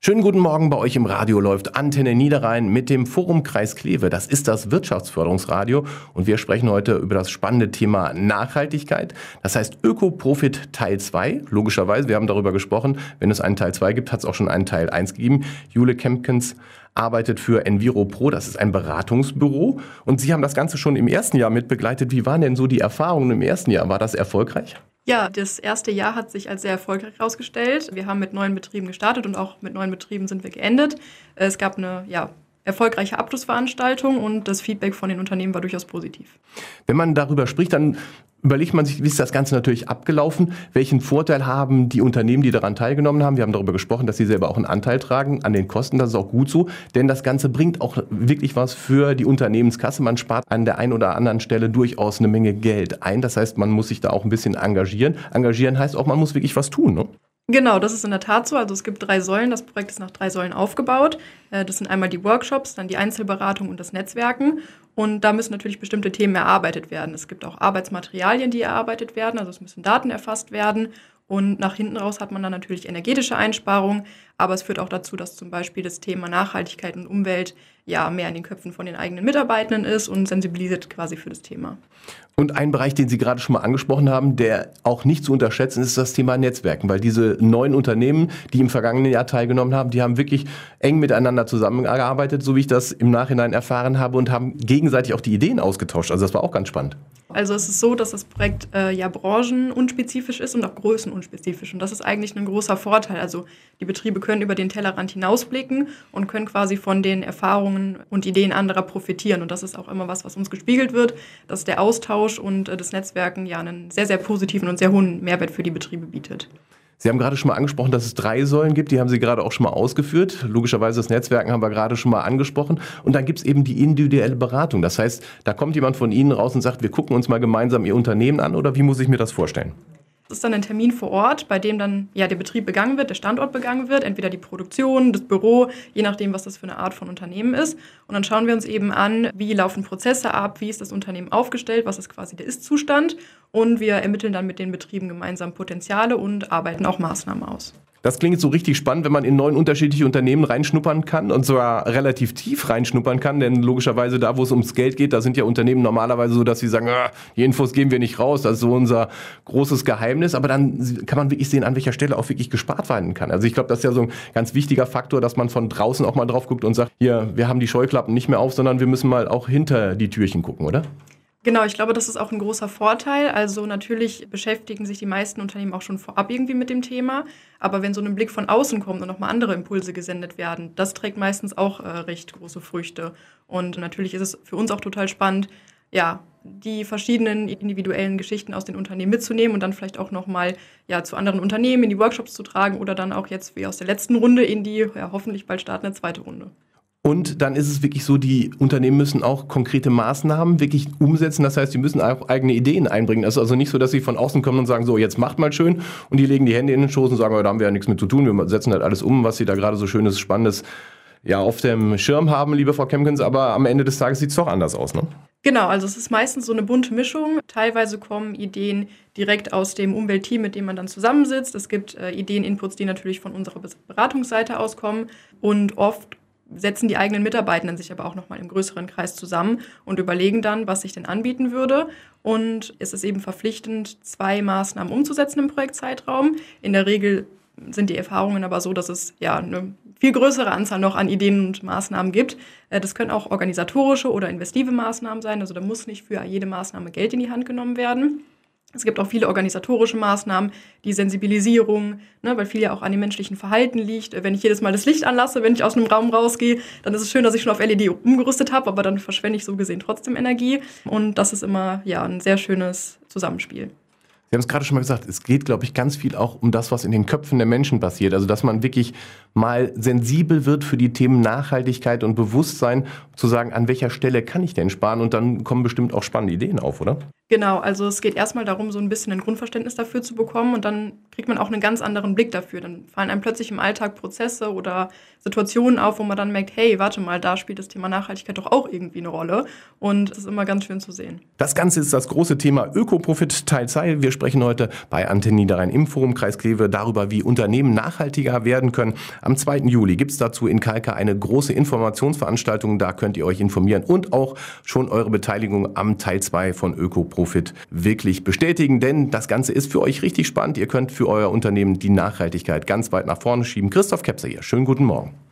Schönen guten Morgen, bei euch im Radio läuft Antenne Niederrhein mit dem Forum Kreis Kleve. Das ist das Wirtschaftsförderungsradio und wir sprechen heute über das spannende Thema Nachhaltigkeit. Das heißt Öko-Profit Teil 2. Logischerweise, wir haben darüber gesprochen, wenn es einen Teil 2 gibt, hat es auch schon einen Teil 1 gegeben. Jule Kempkens arbeitet für EnviroPro, das ist ein Beratungsbüro. Und Sie haben das Ganze schon im ersten Jahr mit begleitet. Wie waren denn so die Erfahrungen im ersten Jahr? War das erfolgreich? Ja, das erste Jahr hat sich als sehr erfolgreich herausgestellt. Wir haben mit 9 Betrieben gestartet und auch mit 9 Betrieben sind wir geendet. Es gab eine erfolgreiche Abschlussveranstaltung und das Feedback von den Unternehmen war durchaus positiv. Wenn man darüber spricht, dann überlegt man sich, wie ist das Ganze natürlich abgelaufen? Welchen Vorteil haben die Unternehmen, die daran teilgenommen haben? Wir haben darüber gesprochen, dass sie selber auch einen Anteil tragen an den Kosten. Das ist auch gut so, denn das Ganze bringt auch wirklich was für die Unternehmenskasse. Man spart an der einen oder anderen Stelle durchaus eine Menge Geld ein. Das heißt, man muss sich da auch ein bisschen engagieren. Engagieren heißt auch, man muss wirklich was tun, ne? Genau, das ist in der Tat so. Also es gibt 3 Säulen. Das Projekt ist nach 3 Säulen aufgebaut. Das sind einmal die Workshops, dann die Einzelberatung und das Netzwerken. Und da müssen natürlich bestimmte Themen erarbeitet werden. Es gibt auch Arbeitsmaterialien, die erarbeitet werden. Also es müssen Daten erfasst werden. Und nach hinten raus hat man dann natürlich energetische Einsparungen. Aber es führt auch dazu, dass zum Beispiel das Thema Nachhaltigkeit und Umwelt mehr in den Köpfen von den eigenen Mitarbeitenden ist und sensibilisiert quasi für das Thema. Und ein Bereich, den Sie gerade schon mal angesprochen haben, der auch nicht zu unterschätzen ist, ist das Thema Netzwerken. Weil diese 9 Unternehmen, die im vergangenen Jahr teilgenommen haben, die haben wirklich eng miteinander zusammengearbeitet, so wie ich das im Nachhinein erfahren habe, und haben gegenseitig auch die Ideen ausgetauscht. Also das war auch ganz spannend. Also es ist so, dass das Projekt branchenunspezifisch ist und auch größenunspezifisch. Und das ist eigentlich ein großer Vorteil. Also die Betriebe können über den Tellerrand hinausblicken und können quasi von den Erfahrungen und Ideen anderer profitieren. Und das ist auch immer was uns gespiegelt wird, dass der Austausch und das Netzwerken einen sehr, sehr positiven und sehr hohen Mehrwert für die Betriebe bietet. Sie haben gerade schon mal angesprochen, dass es 3 Säulen gibt, die haben Sie gerade auch schon mal ausgeführt. Logischerweise das Netzwerken haben wir gerade schon mal angesprochen. Und dann gibt es eben die individuelle Beratung. Das heißt, da kommt jemand von Ihnen raus und sagt, wir gucken uns mal gemeinsam Ihr Unternehmen an, oder wie muss ich mir das vorstellen? Das ist dann ein Termin vor Ort, bei dem dann der Betrieb begangen wird, der Standort begangen wird, entweder die Produktion, das Büro, je nachdem, was das für eine Art von Unternehmen ist. Und dann schauen wir uns eben an, wie laufen Prozesse ab, wie ist das Unternehmen aufgestellt, was ist quasi der Ist-Zustand. Und wir ermitteln dann mit den Betrieben gemeinsam Potenziale und arbeiten auch Maßnahmen aus. Das klingt so richtig spannend, wenn man in 9 unterschiedliche Unternehmen reinschnuppern kann und sogar relativ tief reinschnuppern kann, denn logischerweise da, wo es ums Geld geht, da sind ja Unternehmen normalerweise so, dass sie sagen, die Infos geben wir nicht raus, das ist so unser großes Geheimnis, aber dann kann man wirklich sehen, an welcher Stelle auch wirklich gespart werden kann. Also ich glaube, das ist ja so ein ganz wichtiger Faktor, dass man von draußen auch mal drauf guckt und sagt, hier, wir haben die Scheuklappen nicht mehr auf, sondern wir müssen mal auch hinter die Türchen gucken, oder? Genau, ich glaube, das ist auch ein großer Vorteil. Also natürlich beschäftigen sich die meisten Unternehmen auch schon vorab irgendwie mit dem Thema. Aber wenn so ein Blick von außen kommt und nochmal andere Impulse gesendet werden, das trägt meistens auch recht große Früchte. Und natürlich ist es für uns auch total spannend, die verschiedenen individuellen Geschichten aus den Unternehmen mitzunehmen und dann vielleicht auch nochmal zu anderen Unternehmen in die Workshops zu tragen oder dann auch jetzt wie aus der letzten Runde in die hoffentlich bald startende 2. Runde. Und dann ist es wirklich so, die Unternehmen müssen auch konkrete Maßnahmen wirklich umsetzen. Das heißt, sie müssen auch eigene Ideen einbringen. Es ist also nicht so, dass sie von außen kommen und sagen, so, jetzt macht mal schön. Und die legen die Hände in den Schoß und sagen, da haben wir ja nichts mit zu tun. Wir setzen halt alles um, was sie da gerade so Schönes, Spannendes auf dem Schirm haben, liebe Frau Kempkens. Aber am Ende des Tages sieht es doch anders aus, ne? Genau, also es ist meistens so eine bunte Mischung. Teilweise kommen Ideen direkt aus dem Umweltteam, mit dem man dann zusammensitzt. Es gibt Ideen-Inputs, die natürlich von unserer Beratungsseite auskommen. Und oft setzen die eigenen Mitarbeitenden sich aber auch nochmal im größeren Kreis zusammen und überlegen dann, was sich denn anbieten würde. Und es ist eben verpflichtend, 2 Maßnahmen umzusetzen im Projektzeitraum. In der Regel sind die Erfahrungen aber so, dass es eine viel größere Anzahl noch an Ideen und Maßnahmen gibt. Das können auch organisatorische oder investive Maßnahmen sein. Also da muss nicht für jede Maßnahme Geld in die Hand genommen werden. Es gibt auch viele organisatorische Maßnahmen, die Sensibilisierung, weil viel ja auch an dem menschlichen Verhalten liegt. Wenn ich jedes Mal das Licht anlasse, wenn ich aus einem Raum rausgehe, dann ist es schön, dass ich schon auf LED umgerüstet habe, aber dann verschwende ich so gesehen trotzdem Energie. Und das ist immer ein sehr schönes Zusammenspiel. Sie haben es gerade schon mal gesagt, es geht, glaube ich, ganz viel auch um das, was in den Köpfen der Menschen passiert. Also, dass man wirklich mal sensibel wird für die Themen Nachhaltigkeit und Bewusstsein, zu sagen, an welcher Stelle kann ich denn sparen? Und dann kommen bestimmt auch spannende Ideen auf, oder? Genau, also es geht erstmal darum, so ein bisschen ein Grundverständnis dafür zu bekommen und dann kriegt man auch einen ganz anderen Blick dafür. Dann fallen einem plötzlich im Alltag Prozesse oder Situationen auf, wo man dann merkt, hey, warte mal, da spielt das Thema Nachhaltigkeit doch auch irgendwie eine Rolle und das ist immer ganz schön zu sehen. Das Ganze ist das große Thema Öko-Profit Teil 2. Wir sprechen heute bei Antenne Niederrhein im Forum Kreis Kleve darüber, wie Unternehmen nachhaltiger werden können. Am 2. Juli gibt es dazu in Kalka eine große Informationsveranstaltung. Da könnt ihr euch informieren und auch schon eure Beteiligung am Teil 2 von Öko-Profit wirklich bestätigen, denn das Ganze ist für euch richtig spannend. Ihr könnt für euer Unternehmen die Nachhaltigkeit ganz weit nach vorne schieben. Christoph Kepser hier. Schönen guten Morgen.